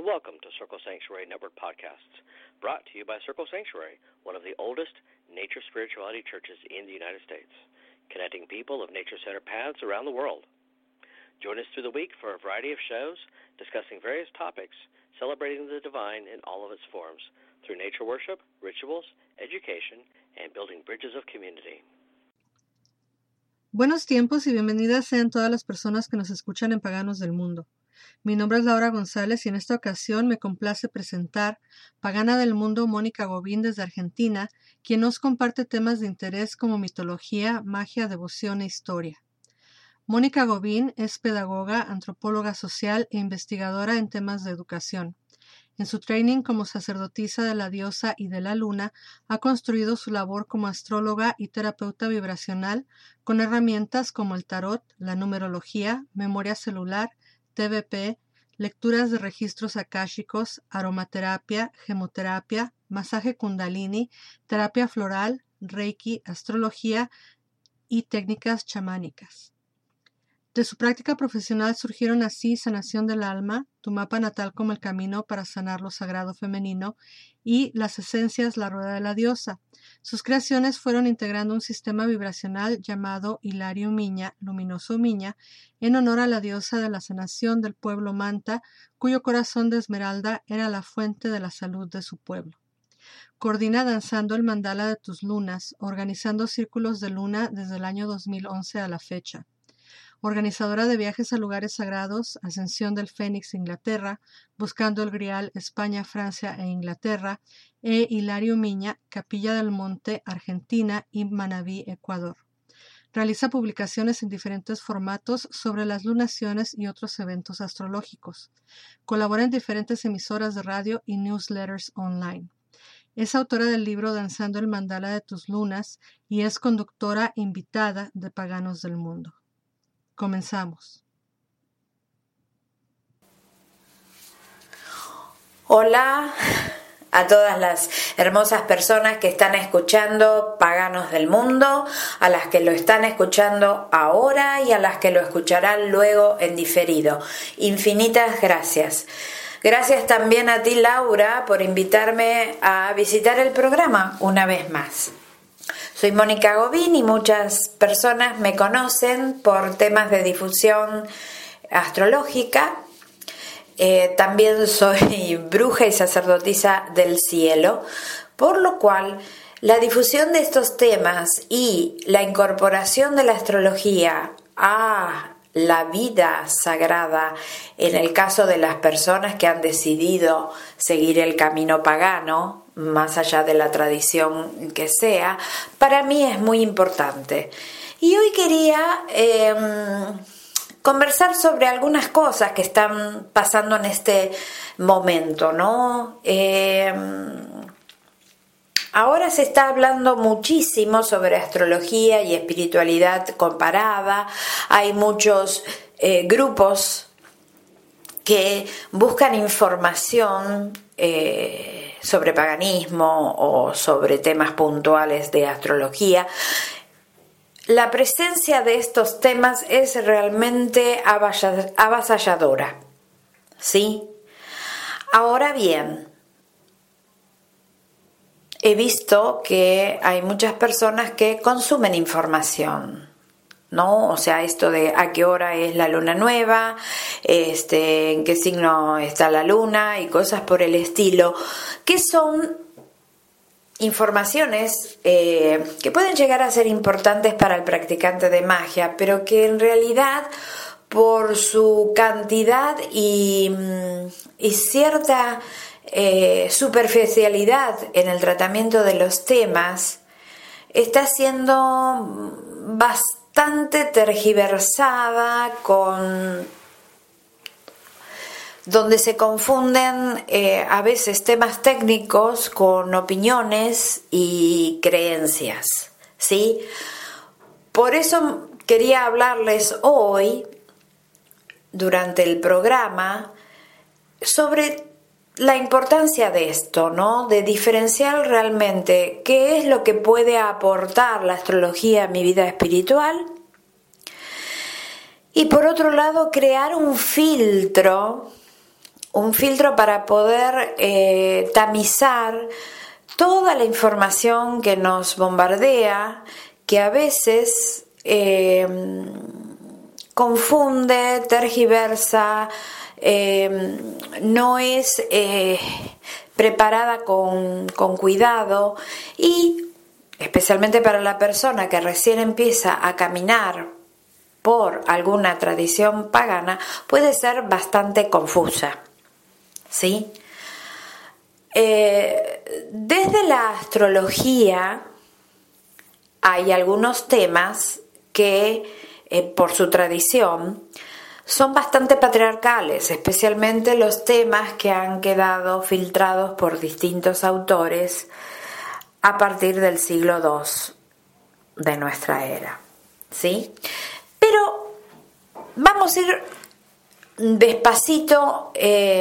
Welcome to Circle Sanctuary Network Podcasts, brought to you by Circle Sanctuary, one of the oldest nature spirituality churches in the United States, connecting people of nature-centered paths around the world. Join us through the week for a variety of shows discussing various topics, celebrating the divine in all of its forms, through nature worship, rituals, education, and building bridges of community. Buenos tiempos y bienvenidas sean todas las personas que nos escuchan en Paganos del Mundo. Mi nombre es Laura González y en esta ocasión me complace presentar Pagana del Mundo Mónica Gobín desde Argentina, quien nos comparte temas de interés como mitología, magia, devoción e historia. Mónica Gobín es pedagoga, antropóloga social e investigadora en temas de educación. En su training como sacerdotisa de la diosa y de la luna, ha construido su labor como astróloga y terapeuta vibracional con herramientas como el tarot, la numerología, memoria celular, TVP, lecturas de registros akáshicos, aromaterapia, gemoterapia, masaje kundalini, terapia floral, reiki, astrología y técnicas chamánicas. De su práctica profesional surgieron así Sanación del Alma, Tu Mapa Natal como el Camino para Sanar lo Sagrado Femenino y Las Esencias, la Rueda de la Diosa. Sus creaciones fueron integrando un sistema vibracional llamado Hilario Miña, Luminoso Miña, en honor a la diosa de la sanación del pueblo Manta, cuyo corazón de esmeralda era la fuente de la salud de su pueblo. Coordina Danzando el Mandala de tus Lunas, organizando círculos de luna desde el año 2011 a la fecha. Organizadora de viajes a lugares sagrados, Ascensión del Fénix, Inglaterra, Buscando el Grial, España, Francia e Inglaterra, e Hilario Miña, Capilla del Monte, Argentina y Manabí, Ecuador. Realiza publicaciones en diferentes formatos sobre las lunaciones y otros eventos astrológicos. Colabora en diferentes emisoras de radio y newsletters online. Es autora del libro Danzando el Mandala de tus Lunas y es conductora invitada de Paganos del Mundo. Comenzamos. Hola a todas las hermosas personas que están escuchando Paganos del Mundo, a las que lo están escuchando ahora y a las que lo escucharán luego en diferido. Infinitas gracias. Gracias también a ti, Laura, por invitarme a visitar el programa una vez más. Soy Mónica Gobín y muchas personas me conocen por temas de difusión astrológica. También soy bruja y sacerdotisa del cielo, por lo cual la difusión de estos temas y la incorporación de la astrología a la vida sagrada, en el caso de las personas que han decidido seguir el camino pagano, más allá de la tradición que sea, para mí es muy importante. Y hoy quería conversar sobre algunas cosas que están pasando en este momento, ¿no? Ahora se está hablando muchísimo sobre astrología y espiritualidad comparada. Hay muchos grupos que buscan información sobre paganismo o sobre temas puntuales de astrología. La presencia de estos temas es realmente avasalladora, ¿sí? Ahora bien, he visto que hay muchas personas que consumen información, ¿no? O sea, esto de a qué hora es la luna nueva, en qué signo está la luna y cosas por el estilo, que son informaciones que pueden llegar a ser importantes para el practicante de magia, pero que en realidad por su cantidad y cierta superficialidad en el tratamiento de los temas está siendo bastante tergiversada, donde se confunden a veces temas técnicos con opiniones y creencias, ¿sí? Por eso quería hablarles hoy, durante el programa, sobre la importancia de esto, ¿no? De diferenciar realmente qué es lo que puede aportar la astrología a mi vida espiritual y, por otro lado, crear un filtro un filtro para poder tamizar toda la información que nos bombardea, que a veces confunde, tergiversa, no es preparada con cuidado, y especialmente para la persona que recién empieza a caminar por alguna tradición pagana, puede ser bastante confusa, ¿sí? Desde la astrología hay algunos temas que por su tradición son bastante patriarcales, especialmente los temas que han quedado filtrados por distintos autores a partir del siglo II de nuestra era, ¿sí? Pero vamos a ir despacito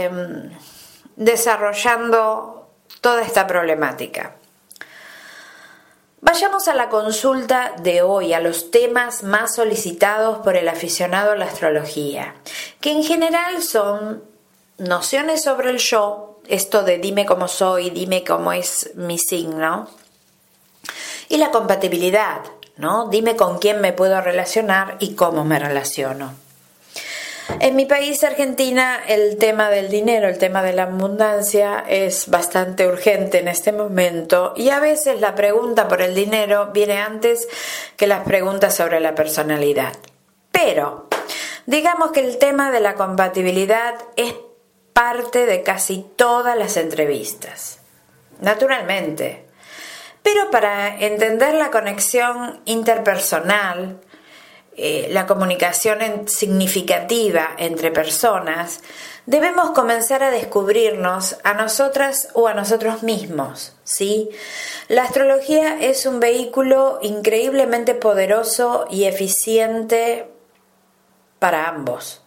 desarrollando toda esta problemática. Vayamos a la consulta de hoy, a los temas más solicitados por el aficionado a la astrología, que en general son nociones sobre el yo, esto de dime cómo soy, dime cómo es mi signo, y la compatibilidad, ¿no? Dime con quién me puedo relacionar y cómo me relaciono. En mi país, Argentina, el tema del dinero, el tema de la abundancia es bastante urgente en este momento, y a veces la pregunta por el dinero viene antes que las preguntas sobre la personalidad. Pero digamos que el tema de la compatibilidad es parte de casi todas las entrevistas, naturalmente. Pero para entender la conexión interpersonal, la comunicación significativa entre personas, debemos comenzar a descubrirnos a nosotras o a nosotros mismos, ¿sí? La astrología es un vehículo increíblemente poderoso y eficiente para ambos.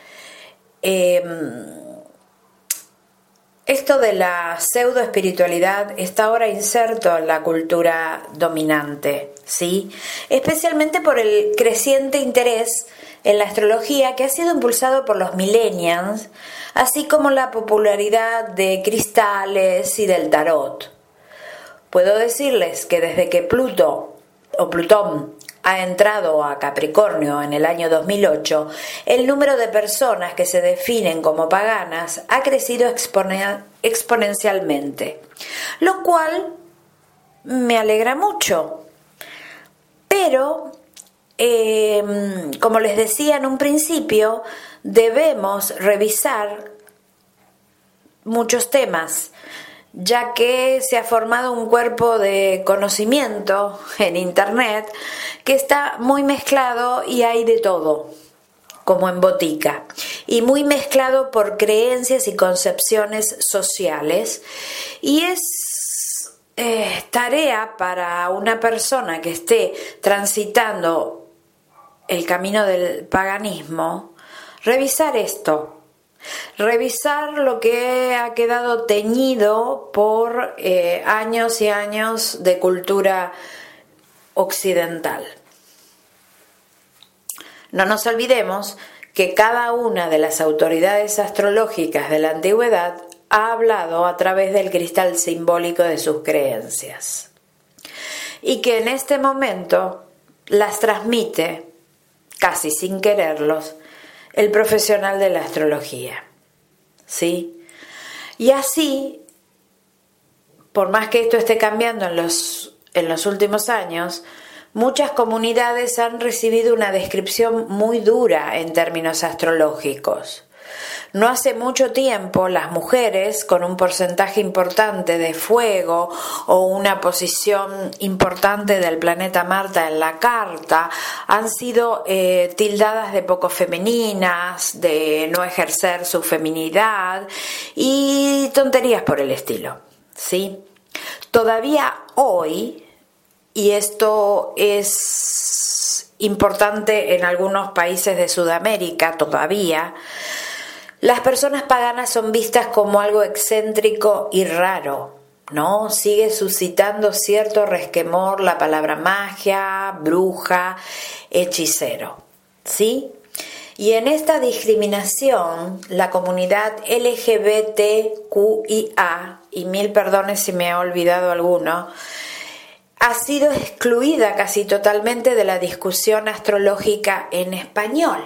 Esto de la pseudoespiritualidad está ahora inserto en la cultura dominante, ¿sí? Especialmente por el creciente interés en la astrología que ha sido impulsado por los millennials, así como la popularidad de cristales y del tarot. Puedo decirles que desde que Plutón ha entrado a Capricornio en el año 2008, el número de personas que se definen como paganas ha crecido exponencialmente, lo cual me alegra mucho. Pero, como les decía en un principio, debemos revisar muchos temas, ya que se ha formado un cuerpo de conocimiento en Internet que está muy mezclado y hay de todo, como en botica, y muy mezclado por creencias y concepciones sociales, y es tarea para una persona que esté transitando el camino del paganismo revisar esto. Revisar lo que ha quedado teñido por años y años de cultura occidental. No nos olvidemos que cada una de las autoridades astrológicas de la antigüedad ha hablado a través del cristal simbólico de sus creencias, y que en este momento las transmite, casi sin quererlos, el profesional de la astrología, ¿sí? Y así, por más que esto esté cambiando en los últimos años, muchas comunidades han recibido una descripción muy dura en términos astrológicos. No hace mucho tiempo las mujeres con un porcentaje importante de fuego o una posición importante del planeta Marte en la carta han sido tildadas de poco femeninas, de no ejercer su feminidad y tonterías por el estilo, ¿sí? Todavía hoy, y esto es importante en algunos países de Sudamérica todavía, las personas paganas son vistas como algo excéntrico y raro, ¿no? Sigue suscitando cierto resquemor la palabra magia, bruja, hechicero, ¿sí? Y en esta discriminación, la comunidad LGBTQIA, y mil perdones si me he olvidado alguno, ha sido excluida casi totalmente de la discusión astrológica en español,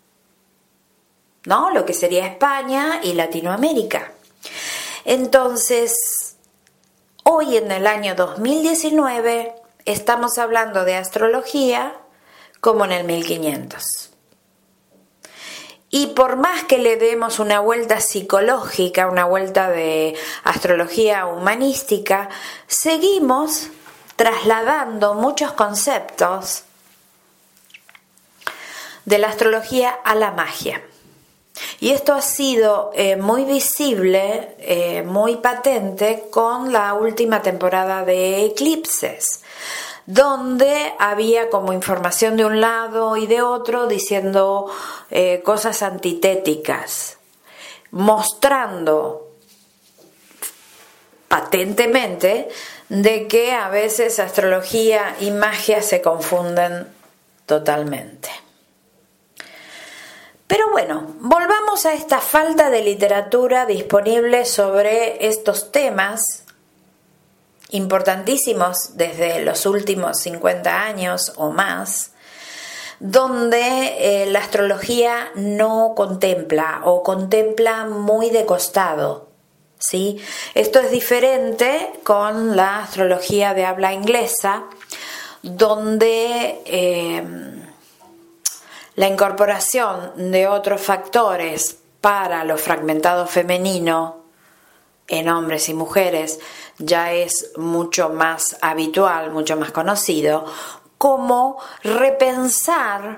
¿no? Lo que sería España y Latinoamérica. Entonces, hoy en el año 2019 estamos hablando de astrología como en el 1500. Y por más que le demos una vuelta psicológica, una vuelta de astrología humanística, seguimos trasladando muchos conceptos de la astrología a la magia. Y esto ha sido muy visible, muy patente con la última temporada de Eclipses, donde había como información de un lado y de otro diciendo cosas antitéticas, mostrando patentemente de que a veces astrología y magia se confunden totalmente. Pero bueno, volvamos a esta falta de literatura disponible sobre estos temas importantísimos desde los últimos 50 años o más, donde la astrología no contempla o contempla muy de costado, ¿sí? Esto es diferente con la astrología de habla inglesa, donde la incorporación de otros factores para lo fragmentado femenino en hombres y mujeres ya es mucho más habitual, mucho más conocido, como repensar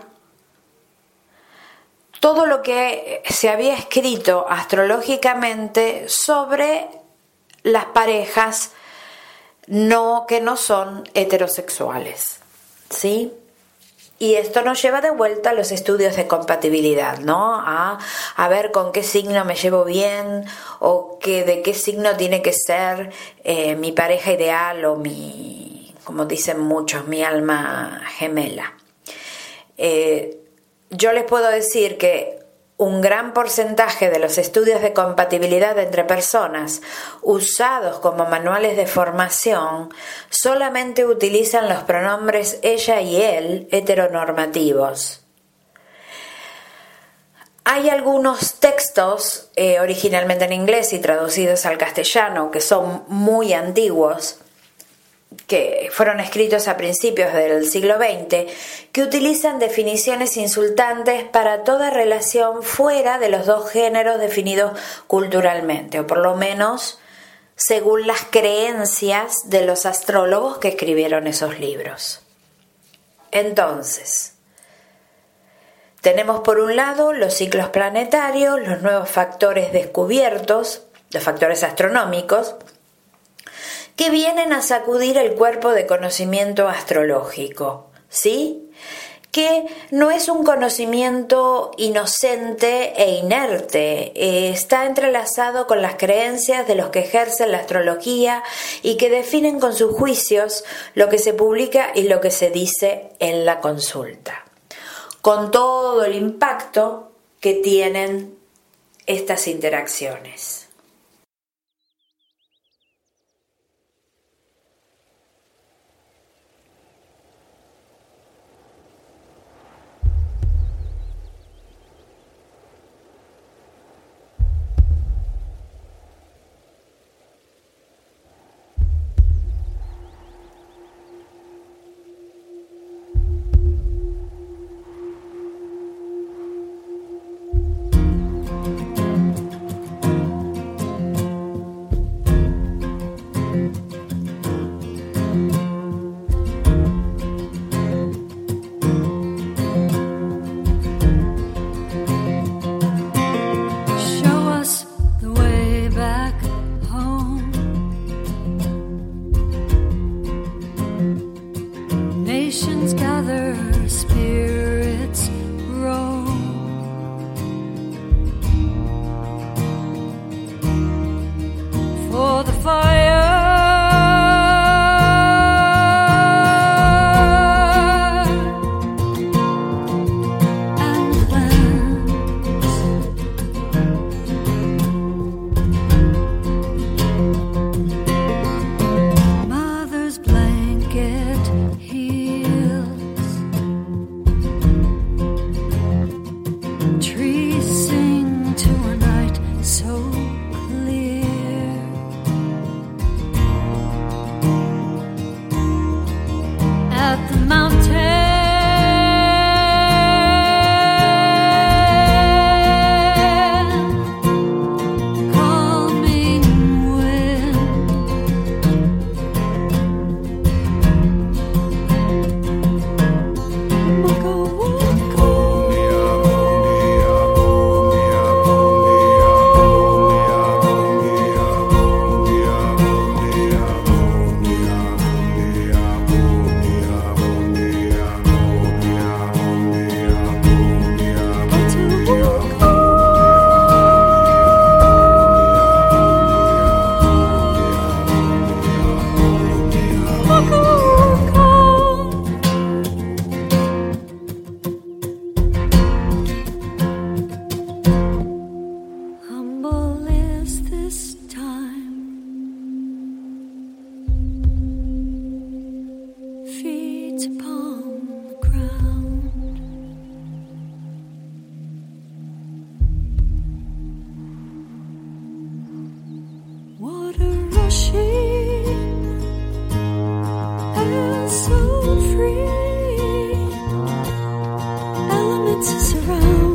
todo lo que se había escrito astrológicamente sobre las parejas que no son heterosexuales, ¿sí? Y esto nos lleva de vuelta a los estudios de compatibilidad, ¿no? A ver con qué signo me llevo bien o de qué signo tiene que ser mi pareja ideal o como dicen muchos, mi alma gemela. Yo les puedo decir que un gran porcentaje de los estudios de compatibilidad entre personas usados como manuales de formación solamente utilizan los pronombres ella y él heteronormativos. Hay algunos textos originalmente en inglés y traducidos al castellano que son muy antiguos, que fueron escritos a principios del siglo XX, que utilizan definiciones insultantes para toda relación fuera de los dos géneros definidos culturalmente, o por lo menos según las creencias de los astrólogos que escribieron esos libros. Entonces, tenemos por un lado los ciclos planetarios, los nuevos factores descubiertos, los factores astronómicos, que vienen a sacudir el cuerpo de conocimiento astrológico, ¿sí? Que no es un conocimiento inocente e inerte, está entrelazado con las creencias de los que ejercen la astrología y que definen con sus juicios lo que se publica y lo que se dice en la consulta, con todo el impacto que tienen estas interacciones. this time. Feet upon the ground. Water rushing, air so free, elements surround.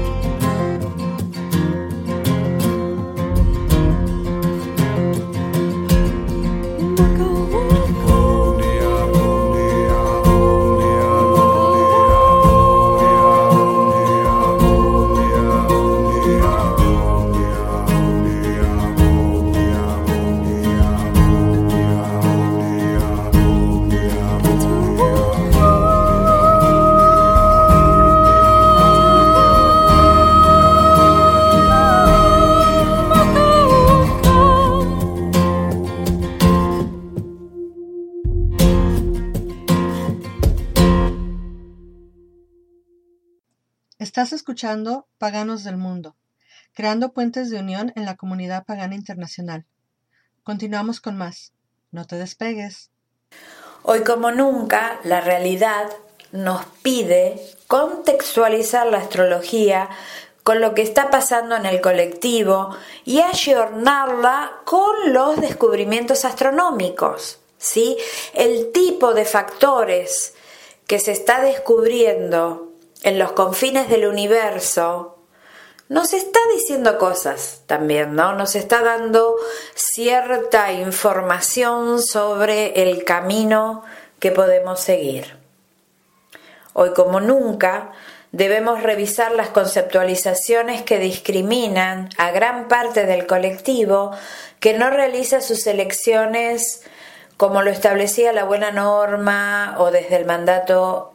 Estás escuchando Paganos del Mundo, creando puentes de unión en la comunidad pagana internacional. Continuamos con más. No te despegues. Hoy como nunca, la realidad nos pide contextualizar la astrología con lo que está pasando en el colectivo y ayornarla con los descubrimientos astronómicos, ¿sí? El tipo de factores que se está descubriendo en los confines del universo nos está diciendo cosas también, ¿no? Nos está dando cierta información sobre el camino que podemos seguir. Hoy como nunca debemos revisar las conceptualizaciones que discriminan a gran parte del colectivo que no realiza sus elecciones como lo establecía la buena norma o desde el mandato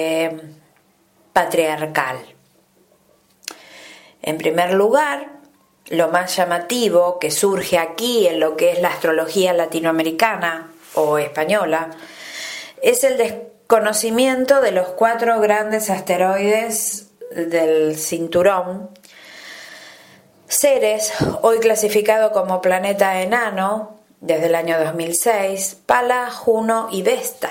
patriarcal. En primer lugar, lo más llamativo que surge aquí en lo que es la astrología latinoamericana o española es el desconocimiento de los 4 grandes asteroides del cinturón, Ceres, hoy clasificado como planeta enano desde el año 2006, Pala, Juno y Vesta.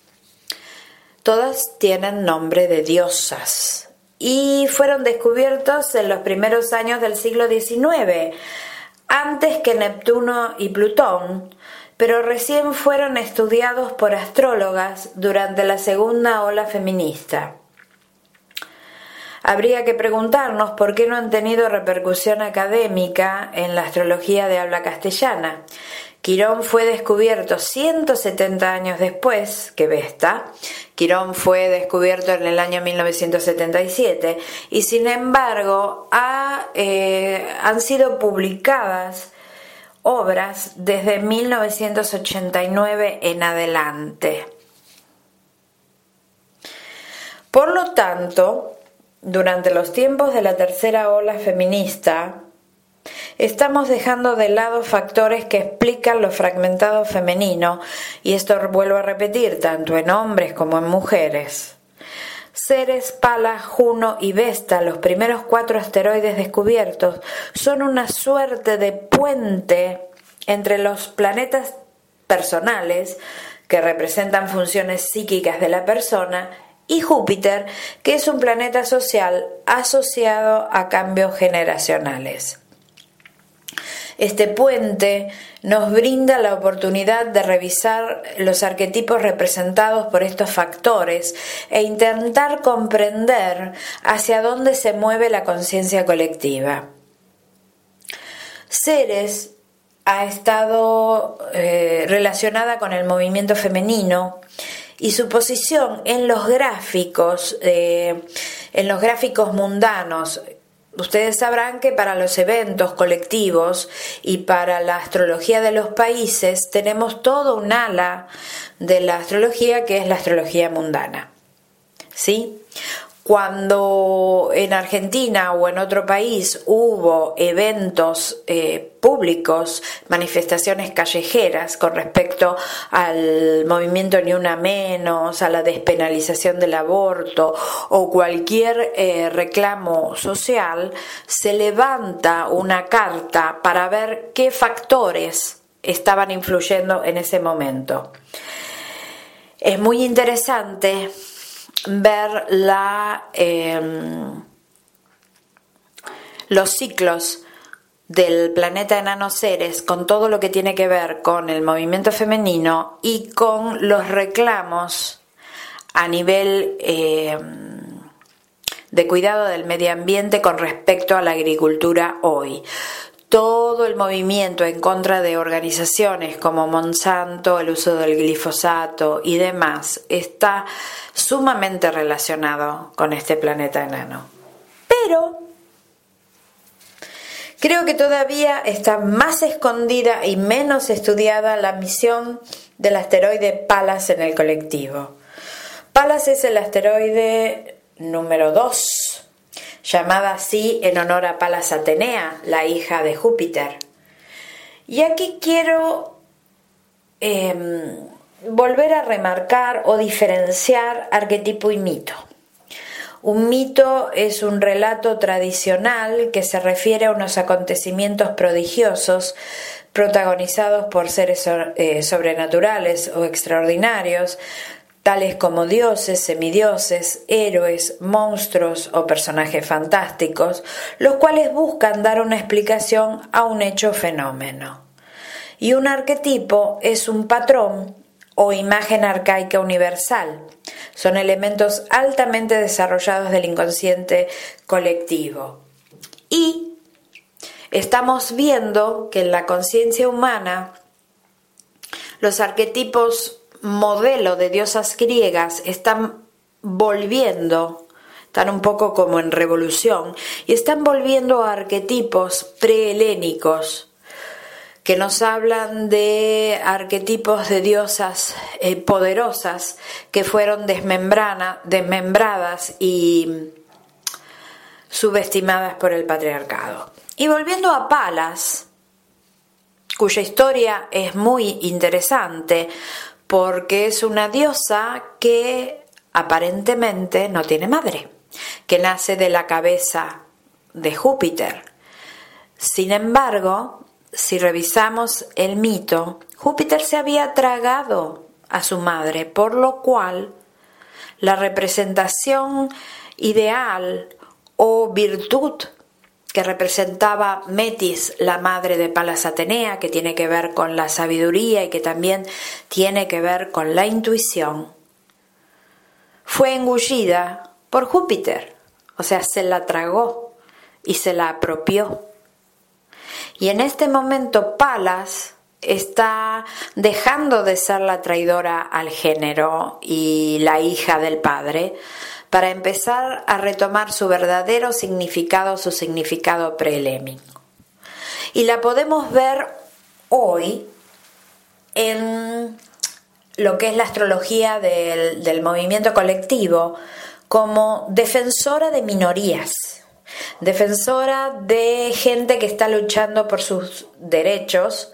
Todas tienen nombre de diosas y fueron descubiertos en los primeros años del siglo XIX, antes que Neptuno y Plutón, pero recién fueron estudiados por astrólogas durante la segunda ola feminista. Habría que preguntarnos por qué no han tenido repercusión académica en la astrología de habla castellana. Quirón fue descubierto 170 años después que Vesta. Quirón fue descubierto en el año 1977 y sin embargo han sido publicadas obras desde 1989 en adelante. Por lo tanto, durante los tiempos de la tercera ola feminista, estamos dejando de lado factores que explican lo fragmentado femenino, y esto vuelvo a repetir, tanto en hombres como en mujeres. Ceres, Pala, Juno y Vesta, los primeros 4 asteroides descubiertos, son una suerte de puente entre los planetas personales, que representan funciones psíquicas de la persona, y Júpiter, que es un planeta social asociado a cambios generacionales. Este puente nos brinda la oportunidad de revisar los arquetipos representados por estos factores e intentar comprender hacia dónde se mueve la conciencia colectiva. Ceres ha estado relacionada con el movimiento femenino y su posición en los gráficos mundanos. Ustedes sabrán que para los eventos colectivos y para la astrología de los países tenemos todo un ala de la astrología que es la astrología mundana, ¿sí? Cuando en Argentina o en otro país hubo eventos públicos, manifestaciones callejeras con respecto al movimiento Ni Una Menos, a la despenalización del aborto o cualquier reclamo social, se levanta una carta para ver qué factores estaban influyendo en ese momento. Es muy interesante ver los ciclos del planeta Enano Ceres con todo lo que tiene que ver con el movimiento femenino y con los reclamos a nivel de cuidado del medio ambiente con respecto a la agricultura hoy. Todo el movimiento en contra de organizaciones como Monsanto, el uso del glifosato y demás está sumamente relacionado con este planeta enano. Pero creo que todavía está más escondida y menos estudiada la misión del asteroide Pallas en el colectivo. Pallas es el asteroide número 2. Llamada así en honor a Palas Atenea, la hija de Júpiter. Y aquí quiero volver a remarcar o diferenciar arquetipo y mito. Un mito es un relato tradicional que se refiere a unos acontecimientos prodigiosos protagonizados por seres sobrenaturales o extraordinarios, tales como dioses, semidioses, héroes, monstruos o personajes fantásticos, los cuales buscan dar una explicación a un hecho o fenómeno. Y un arquetipo es un patrón o imagen arcaica universal. Son elementos altamente desarrollados del inconsciente colectivo. Y estamos viendo que en la conciencia humana los arquetipos modelo de diosas griegas están un poco como en revolución y están volviendo a arquetipos prehelénicos que nos hablan de arquetipos de diosas poderosas que fueron desmembradas y subestimadas por el patriarcado. Y volviendo a Palas, cuya historia es muy interesante, porque es una diosa que aparentemente no tiene madre, que nace de la cabeza de Júpiter. Sin embargo, si revisamos el mito, Júpiter se había tragado a su madre, por lo cual la representación ideal o virtud que representaba Metis, la madre de Palas Atenea, que tiene que ver con la sabiduría y que también tiene que ver con la intuición, fue engullida por Júpiter, o sea, se la tragó y se la apropió. Y en este momento Palas está dejando de ser la traidora al género y la hija del padre, para empezar a retomar su verdadero significado, su significado prehelénico. Y la podemos ver hoy en lo que es la astrología del movimiento colectivo como defensora de minorías, defensora de gente que está luchando por sus derechos,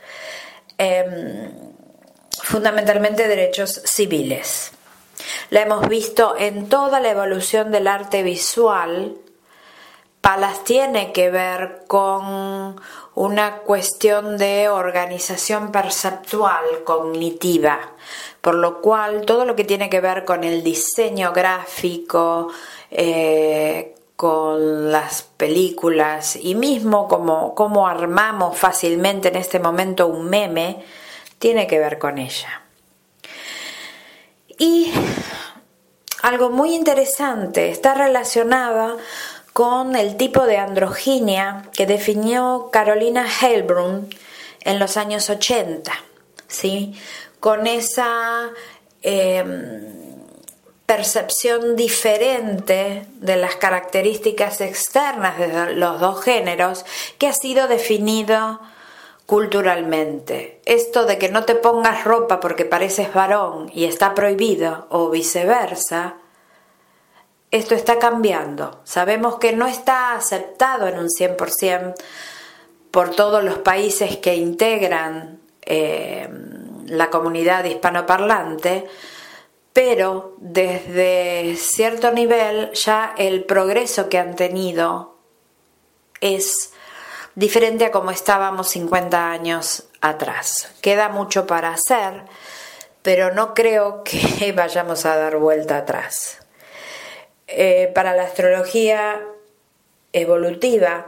fundamentalmente derechos civiles. La hemos visto en toda la evolución del arte visual. Palas tiene que ver con una cuestión de organización perceptual, cognitiva, por lo cual todo lo que tiene que ver con el diseño gráfico, con las películas y mismo cómo armamos fácilmente en este momento un meme, tiene que ver con ella. Y algo muy interesante está relacionada con el tipo de androginia que definió Carolina Heilbrunn en los años 80, ¿sí? Con esa percepción diferente de las características externas de los dos géneros que ha sido definido culturalmente. Esto de que no te pongas ropa porque pareces varón y está prohibido o viceversa esto está cambiando. Sabemos que no está aceptado en un 100% por todos los países que integran la comunidad hispanoparlante, pero desde cierto nivel ya el progreso que han tenido es diferente a como estábamos 50 años atrás. Queda mucho para hacer, pero no creo que vayamos a dar vuelta atrás. Para la astrología evolutiva,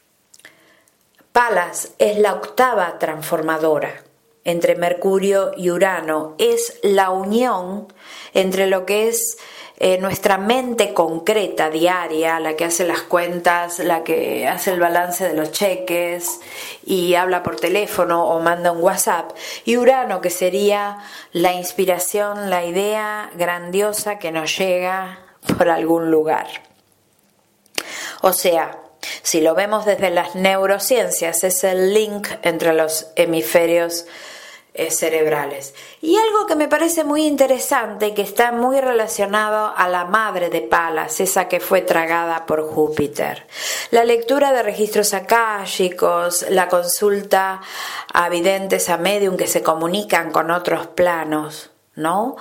Palas es la octava transformadora entre Mercurio y Urano. Es la unión entre lo que es nuestra mente concreta diaria, la que hace las cuentas, la que hace el balance de los cheques y habla por teléfono o manda un WhatsApp, y Urano, que sería la inspiración, la idea grandiosa que nos llega por algún lugar. O sea, si lo vemos desde las neurociencias, es el link entre los hemisferios cerebrales. Y algo que me parece muy interesante y que está muy relacionado a la madre de Palas, esa que fue tragada por Júpiter. La lectura de registros akáshicos, la consulta a videntes, a medium que se comunican con otros planos, ¿no?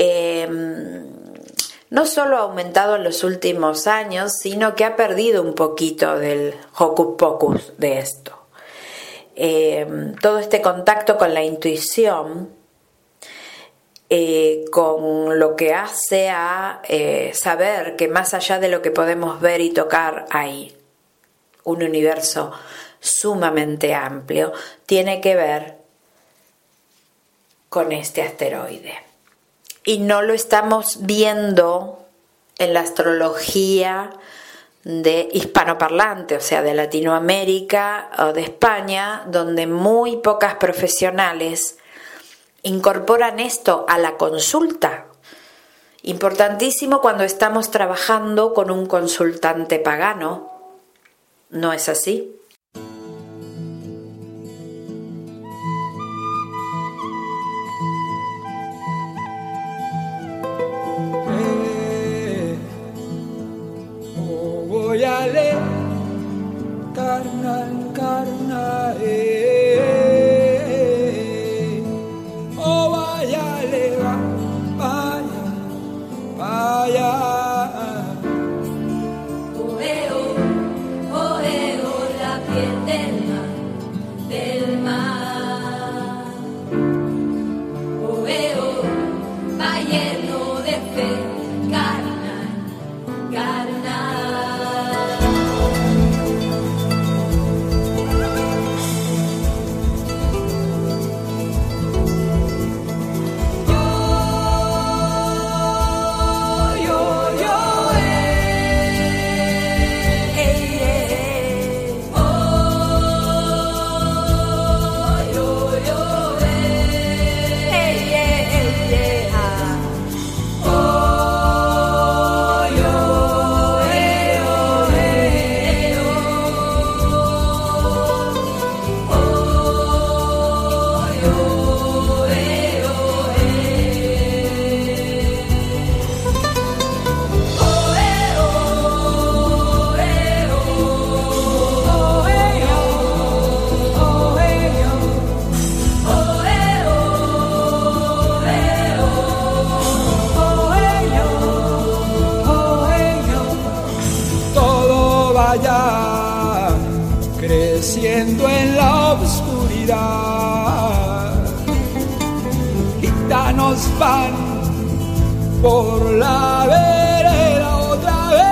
No solo ha aumentado en los últimos años, sino que ha perdido un poquito del hocus pocus de esto. Todo este contacto con la intuición, con lo que hace a saber que más allá de lo que podemos ver y tocar hay un universo sumamente amplio, tiene que ver con este asteroide. Y no lo estamos viendo en la astrología de hispanoparlante, o sea, de Latinoamérica o de España, donde muy pocas profesionales incorporan esto a la consulta. Importantísimo cuando estamos trabajando con un consultante pagano. ¿No es así? Carnal, carnal, oh vaya, vaya, vaya. Oeo, la piel del mar. Oeo, va lleno de fe, carnal, carnal. Creciendo en la oscuridad, gitanos van por la vereda otra vez.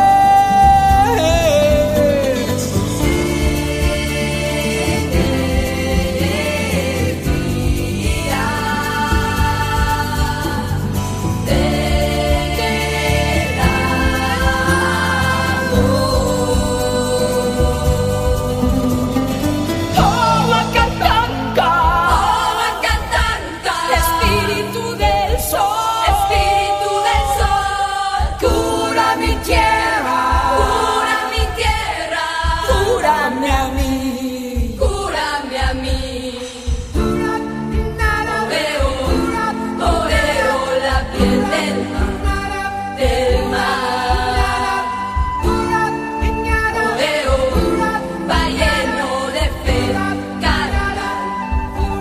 Espíritu del sol,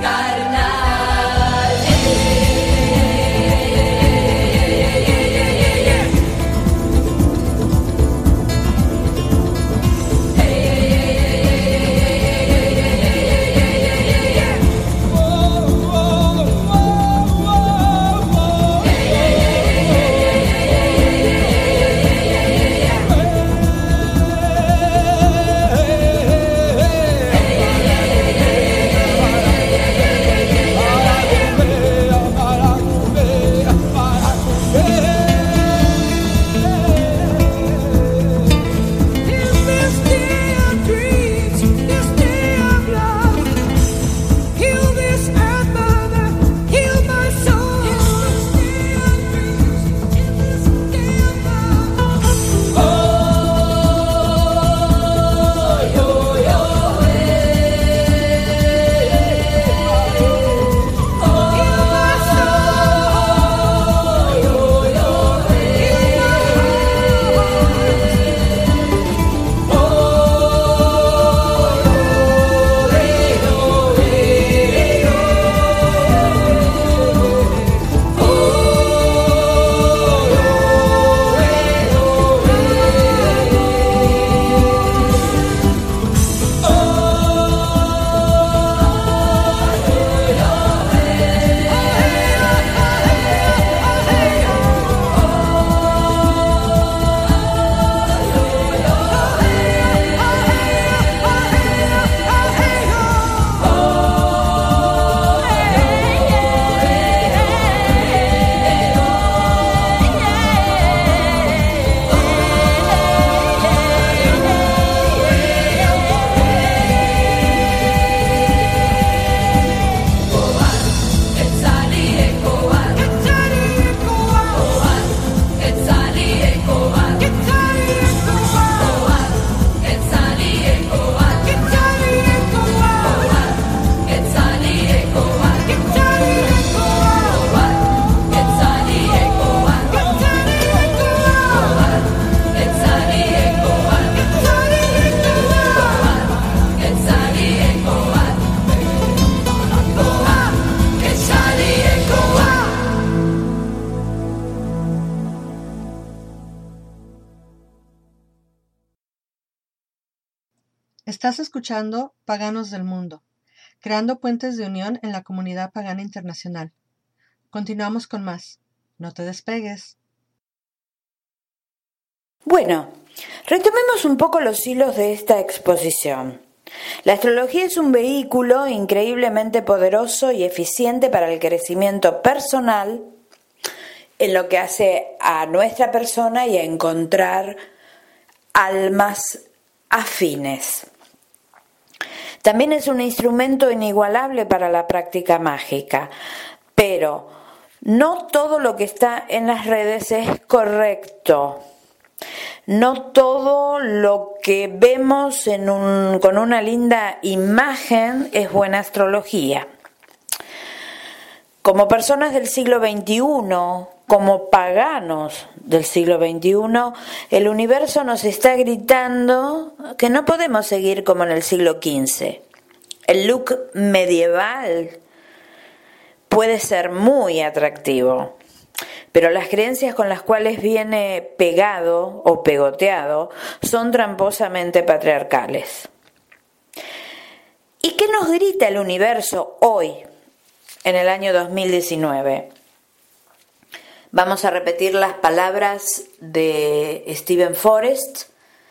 Estás escuchando Paganos del Mundo, creando puentes de unión en la comunidad pagana internacional. Continuamos con más. No te despegues. Bueno, retomemos un poco los hilos de esta exposición. La astrología es un vehículo increíblemente poderoso y eficiente para el crecimiento personal en lo que hace a nuestra persona y a encontrar almas afines. También es un instrumento inigualable para la práctica mágica, pero no todo lo que está en las redes es correcto. No todo lo que vemos con una linda imagen es buena astrología. Como personas del siglo XXI, como paganos del siglo XXI, el universo nos está gritando que no podemos seguir como en el siglo XV. El look medieval puede ser muy atractivo, pero las creencias con las cuales viene pegado o pegoteado son tramposamente patriarcales. ¿Y qué nos grita el universo hoy, en el año 2019? Vamos a repetir las palabras de Steven Forrest.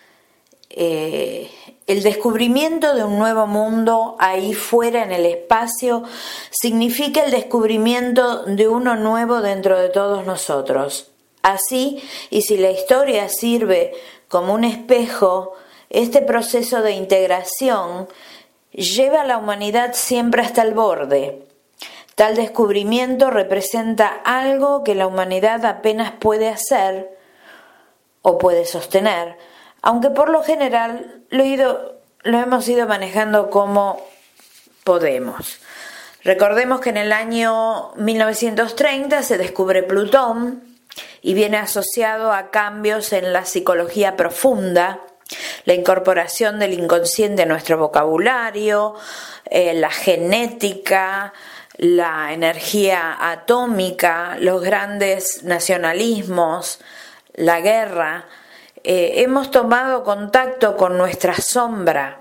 El descubrimiento de un nuevo mundo ahí fuera en el espacio significa el descubrimiento de uno nuevo dentro de todos nosotros. Así, y si la historia sirve como un espejo, este proceso de integración lleva a la humanidad siempre hasta el borde. Tal descubrimiento representa algo que la humanidad apenas puede hacer o puede sostener, aunque por lo general lo hemos ido manejando como podemos. Recordemos que en el año 1930 se descubre Plutón y viene asociado a cambios en la psicología profunda La incorporación del inconsciente a nuestro vocabulario, la genética, la energía atómica, los grandes nacionalismos, la guerra. Hemos tomado contacto con nuestra sombra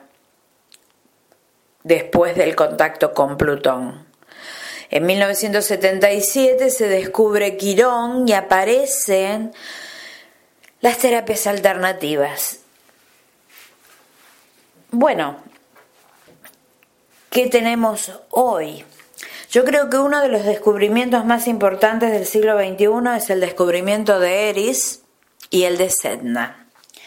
después del contacto con Plutón. En 1977 se descubre Quirón y aparecen las terapias alternativas. Bueno, ¿qué tenemos hoy? Yo creo que uno de los descubrimientos más importantes del siglo XXI es el descubrimiento de Eris y el de Sedna.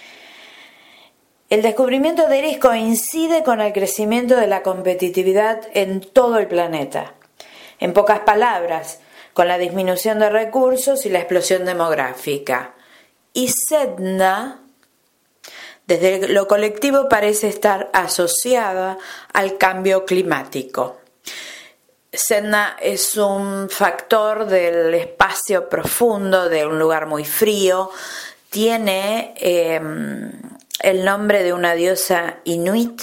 El descubrimiento de Eris coincide con el crecimiento de la competitividad en todo el planeta. En pocas palabras, con la disminución de recursos y la explosión demográfica. Y Sedna, desde lo colectivo, parece estar asociada al cambio climático. Sedna es un factor del espacio profundo, de un lugar muy frío. Tiene el nombre de una diosa inuit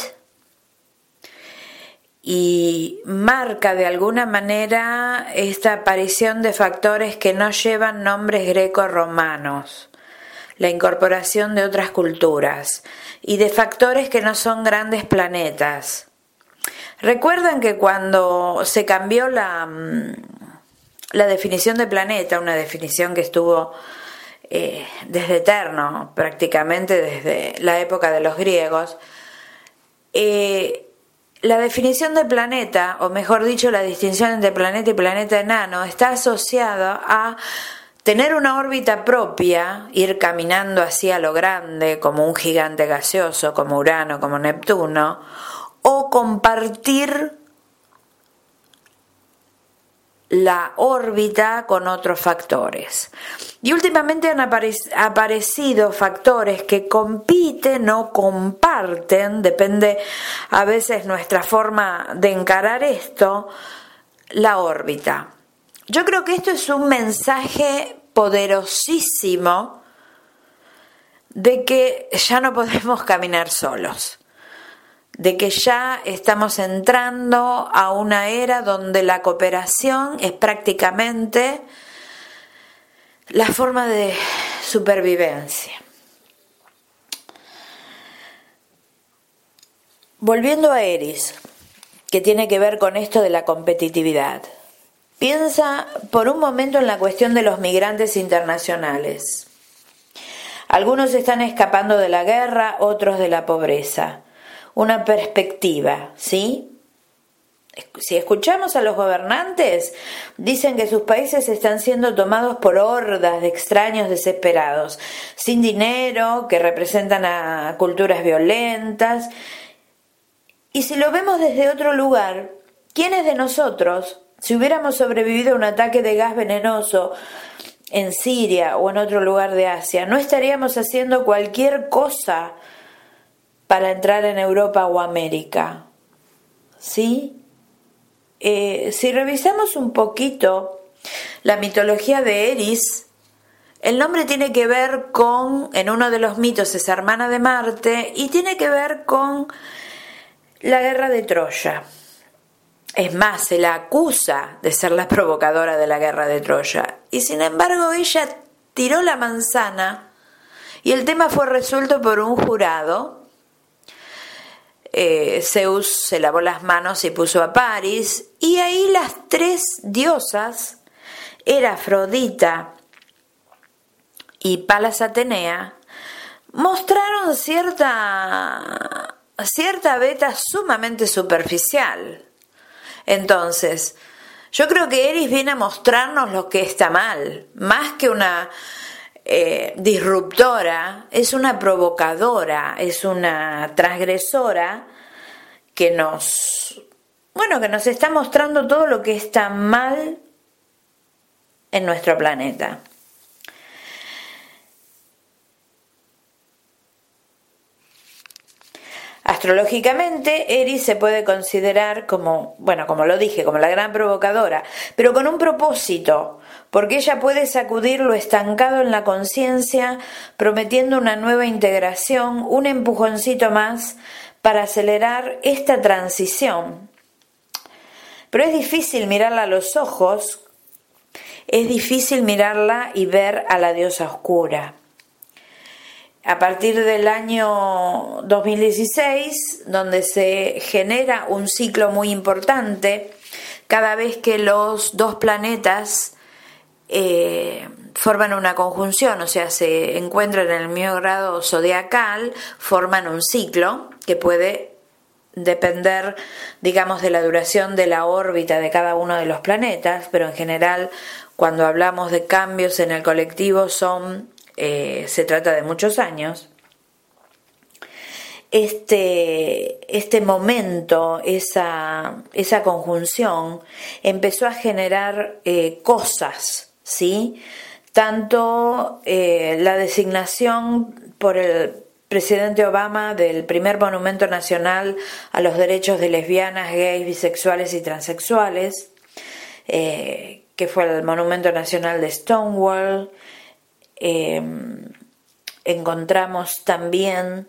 y marca de alguna manera esta aparición de factores que no llevan nombres greco-romanos, la incorporación de otras culturas y de factores que no son grandes planetas. Recuerdan que cuando se cambió la definición de planeta, una definición que estuvo desde eterno, prácticamente desde la época de los griegos, la definición de planeta, o mejor dicho, la distinción entre planeta y planeta enano, está asociada a tener una órbita propia, ir caminando hacia lo grande, como un gigante gaseoso, como Urano, como Neptuno, o compartir la órbita con otros factores. Y últimamente han aparecido factores que compiten o comparten, depende a veces nuestra forma de encarar esto, la órbita. Yo creo que esto es un mensaje poderosísimo de que ya no podemos caminar solos, de que ya estamos entrando a una era donde la cooperación es prácticamente la forma de supervivencia. Volviendo a Eris, que tiene que ver con esto de la competitividad. Piensa por un momento en la cuestión de los migrantes internacionales. Algunos están escapando de la guerra, otros de la pobreza. Una perspectiva, ¿sí? Si escuchamos a los gobernantes, dicen que sus países están siendo tomados por hordas de extraños desesperados, sin dinero, que representan a culturas violentas. Y si lo vemos desde otro lugar, ¿quiénes de nosotros, si hubiéramos sobrevivido a un ataque de gas venenoso en Siria o en otro lugar de Asia, no estaríamos haciendo cualquier cosa para entrar en Europa o América? ¿Sí? Si revisamos un poquito la mitología de Eris, el nombre tiene que ver con, en uno de los mitos es hermana de Marte, y tiene que ver con la guerra de Troya. Es más, se la acusa de ser la provocadora de la guerra de Troya. Y sin embargo ella tiró la manzana y el tema fue resuelto por un jurado. Zeus se lavó las manos y puso a Paris, y ahí las tres diosas, era Afrodita y Palas Atenea, mostraron cierta beta sumamente superficial. Entonces, yo creo que Eris viene a mostrarnos lo que está mal, más que una disruptora, es una provocadora, es una transgresora que nos está mostrando todo lo que está mal en nuestro planeta. Astrológicamente, Eris se puede considerar como, bueno, como lo dije, como la gran provocadora, pero con un propósito, porque ella puede sacudir lo estancado en la conciencia, prometiendo una nueva integración, un empujoncito más para acelerar esta transición. Pero es difícil mirarla a los ojos, es difícil mirarla y ver a la diosa oscura. A partir del año 2016, donde se genera un ciclo muy importante, cada vez que los dos planetas forman una conjunción, o sea, se encuentran en el mismo grado zodiacal, forman un ciclo que puede depender, digamos, de la duración de la órbita de cada uno de los planetas, pero en general, cuando hablamos de cambios en el colectivo, se trata de muchos años. Este momento, esa conjunción, empezó a generar cosas, ¿sí? Tanto la designación por el presidente Obama del primer monumento nacional a los derechos de lesbianas, gays, bisexuales y transexuales, que fue el monumento nacional de Stonewall. Encontramos también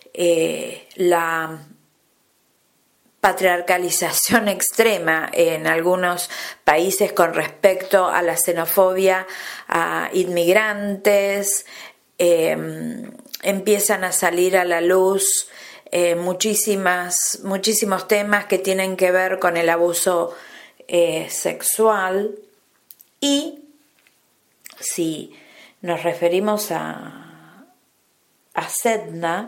la patriarcalización extrema en algunos países con respecto a la xenofobia a inmigrantes. Empiezan a salir a la luz muchísimos temas que tienen que ver con el abuso sexual. Y si nos referimos a Sedna,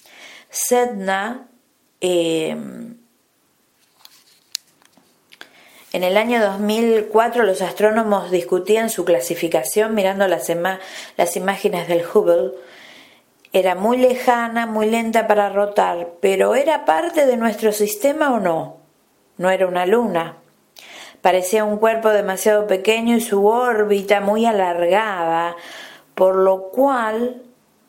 en el año 2004 los astrónomos discutían su clasificación mirando las imágenes del Hubble. Era muy lejana, muy lenta para rotar, pero ¿era parte de nuestro sistema o no? No era una luna. Parecía un cuerpo demasiado pequeño y su órbita muy alargada, por lo cual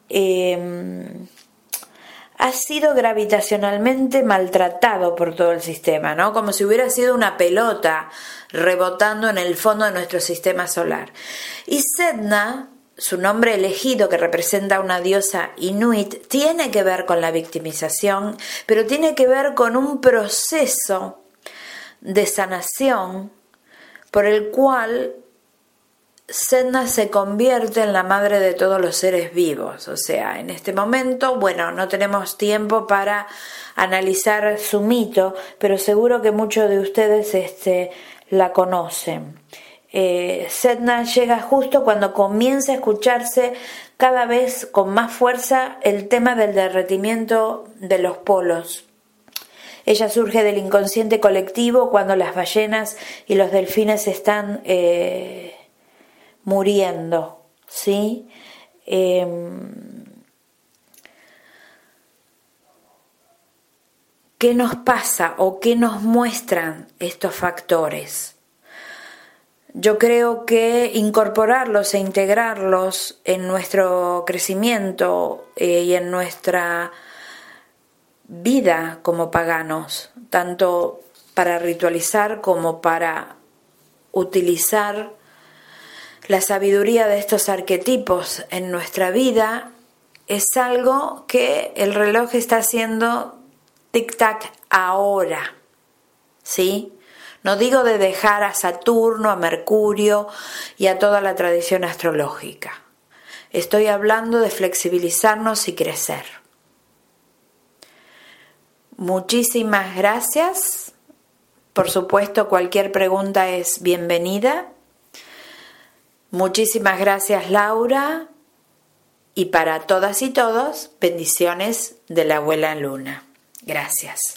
ha sido gravitacionalmente maltratado por todo el sistema, ¿no? Como si hubiera sido una pelota rebotando en el fondo de nuestro sistema solar. Y Sedna, su nombre elegido, que representa a una diosa inuit, tiene que ver con la victimización, pero tiene que ver con un proceso de sanación por el cual Sedna se convierte en la madre de todos los seres vivos. O sea, en este momento, bueno, no tenemos tiempo para analizar su mito, pero seguro que muchos de ustedes la conocen. Sedna llega justo cuando comienza a escucharse cada vez con más fuerza el tema del derretimiento de los polos. Ella surge del inconsciente colectivo cuando las ballenas y los delfines están muriendo, ¿sí? ¿Qué nos pasa o qué nos muestran estos factores? Yo creo que incorporarlos e integrarlos en nuestro crecimiento y en nuestra vida como paganos, tanto para ritualizar como para utilizar la sabiduría de estos arquetipos en nuestra vida, es algo que el reloj está haciendo tic-tac ahora, ¿sí? No digo de dejar a Saturno, a Mercurio y a toda la tradición astrológica. Estoy hablando de flexibilizarnos y crecer. Muchísimas gracias. Por supuesto, cualquier pregunta es bienvenida. Muchísimas gracias, Laura. Y para todas y todos, bendiciones de la abuela Luna. Gracias.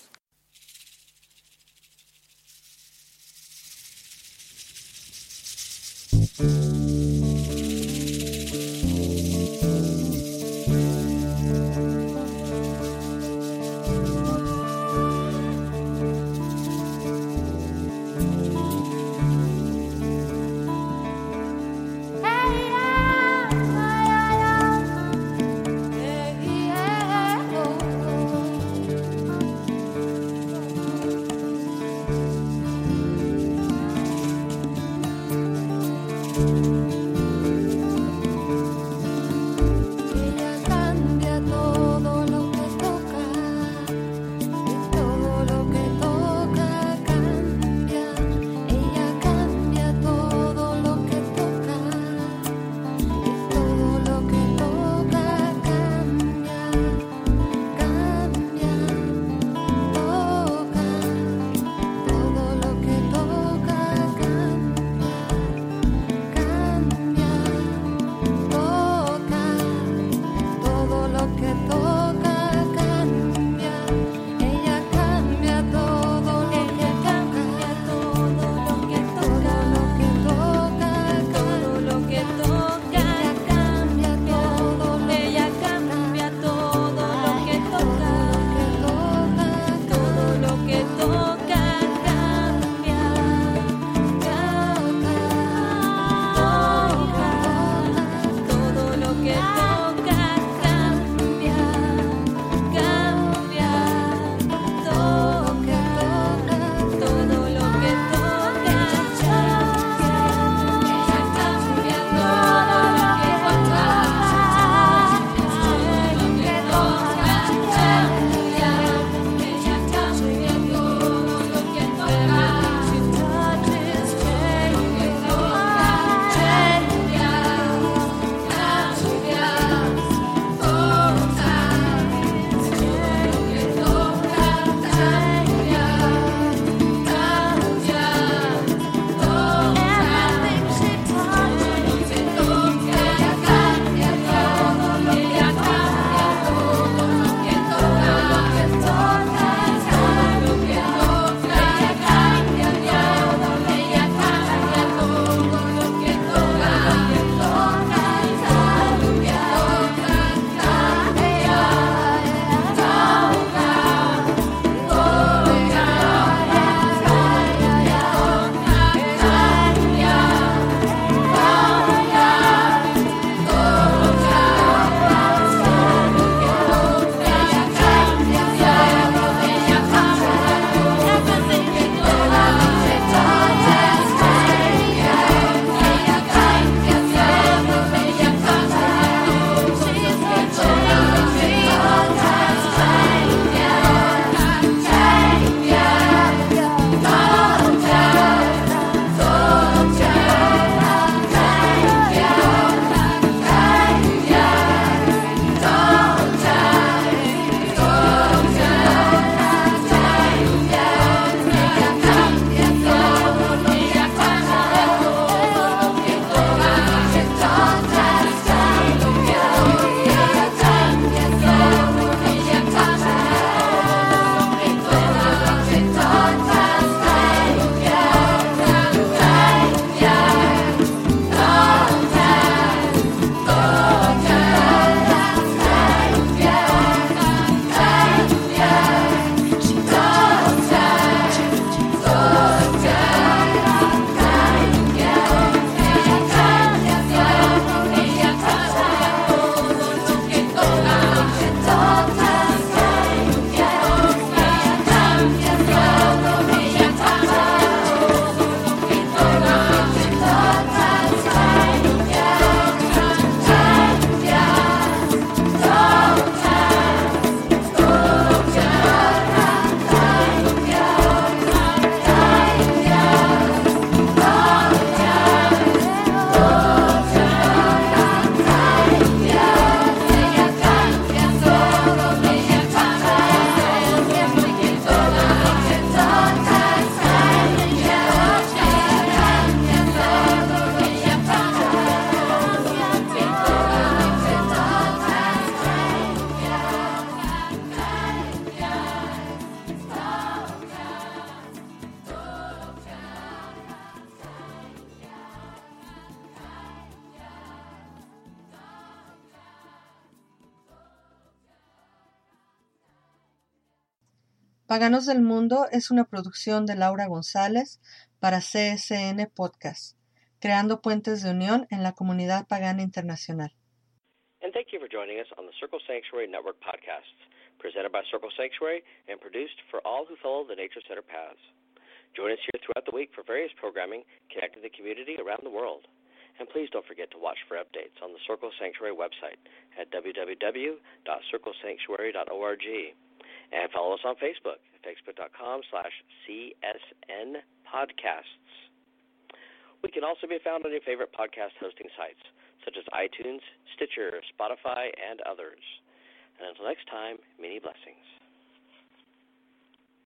Paganos del Mundo es una producción de Laura González para CSN Podcast, creando puentes de unión en la comunidad pagana internacional. And thank you for joining us on the Circle Sanctuary Network podcasts, presented by Circle Sanctuary and produced for all who follow the Nature Center paths. Join us here throughout the week for various programming connecting the community around the world. And please don't forget to watch for updates on the Circle Sanctuary website at www.circlesanctuary.org. And follow us on Facebook at facebook.com/CSN Podcasts. We can also be found on your favorite podcast hosting sites, such as iTunes, Stitcher, Spotify, and others. And until next time, many blessings.